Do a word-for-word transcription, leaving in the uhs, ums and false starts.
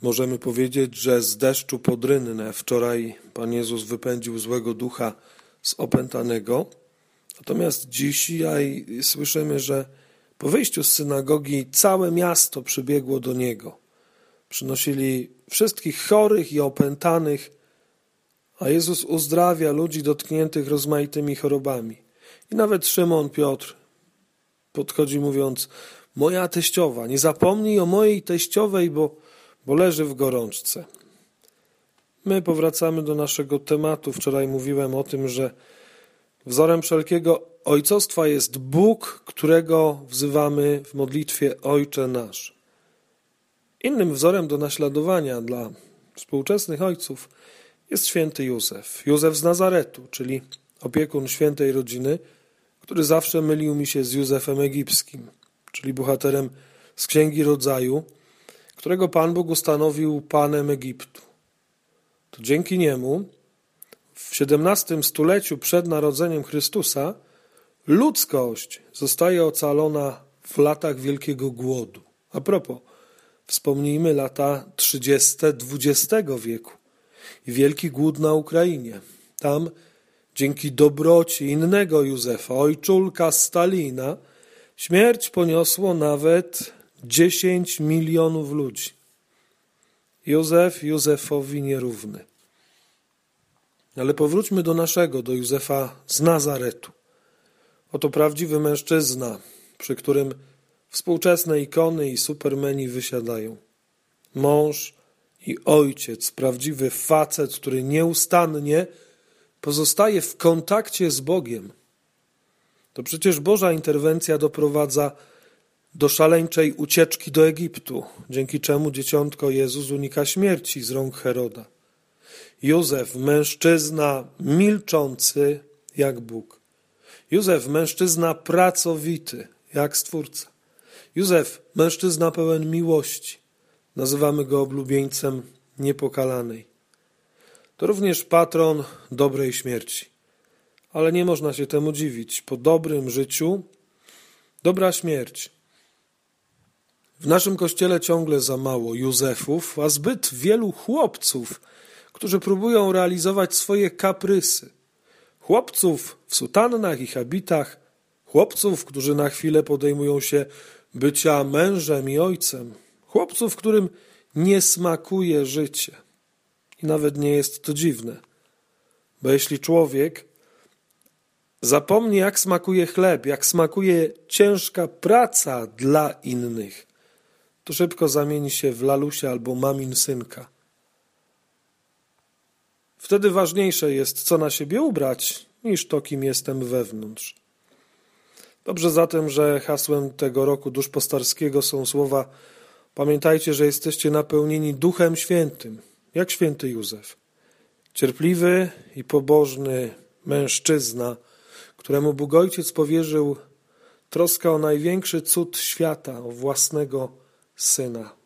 Możemy powiedzieć, że z deszczu pod rynnę wczoraj Pan Jezus wypędził złego ducha z opętanego. Natomiast dzisiaj słyszymy, że po wyjściu z synagogi całe miasto przybiegło do Niego. Przynosili wszystkich chorych i opętanych, a Jezus uzdrawia ludzi dotkniętych rozmaitymi chorobami. I nawet Szymon Piotr podchodzi mówiąc: moja teściowa, nie zapomnij o mojej teściowej, bo, bo leży w gorączce. My powracamy do naszego tematu. Wczoraj mówiłem o tym, że wzorem wszelkiego ojcostwa jest Bóg, którego wzywamy w modlitwie Ojcze nasz. Innym wzorem do naśladowania dla współczesnych ojców jest święty Józef. Józef z Nazaretu, czyli opiekun świętej rodziny, który zawsze mylił mi się z Józefem Egipskim, czyli bohaterem z Księgi Rodzaju, którego Pan Bóg ustanowił panem Egiptu. To dzięki niemu w siedemnastym stuleciu przed narodzeniem Chrystusa ludzkość zostaje ocalona w latach wielkiego głodu. A propos, wspomnijmy lata trzydzieste dwudziestego wieku i wielki głód na Ukrainie. Tam dzięki dobroci innego Józefa, ojczulka Stalina, śmierć poniosło nawet dziesięć milionów ludzi. Józef Józefowi nierówny. Ale powróćmy do naszego, do Józefa z Nazaretu. Oto prawdziwy mężczyzna, przy którym współczesne ikony i supermeni wysiadają. Mąż i ojciec, prawdziwy facet, który nieustannie pozostaje w kontakcie z Bogiem. To przecież Boża interwencja doprowadza do szaleńczej ucieczki do Egiptu, dzięki czemu dzieciątko Jezus unika śmierci z rąk Heroda. Józef, mężczyzna milczący jak Bóg. Józef, mężczyzna pracowity jak Stwórca. Józef, mężczyzna pełen miłości. Nazywamy go oblubieńcem niepokalanej. To również patron dobrej śmierci. Ale nie można się temu dziwić. Po dobrym życiu dobra śmierć. W naszym kościele ciągle za mało Józefów, a zbyt wielu chłopców, którzy próbują realizować swoje kaprysy. Chłopców w sutannach i habitach, chłopców, którzy na chwilę podejmują się bycia mężem i ojcem, chłopców, którym nie smakuje życie. I nawet nie jest to dziwne, bo jeśli człowiek zapomni, jak smakuje chleb, jak smakuje ciężka praca dla innych, to szybko zamieni się w lalusia albo mamin synka. Wtedy ważniejsze jest, co na siebie ubrać, niż to, kim jestem wewnątrz. Dobrze zatem, że hasłem tego roku duszpostarskiego są słowa: pamiętajcie, że jesteście napełnieni Duchem Świętym, jak święty Józef. Cierpliwy i pobożny mężczyzna, któremu Bóg Ojciec powierzył troskę o największy cud świata, o własnego Syna.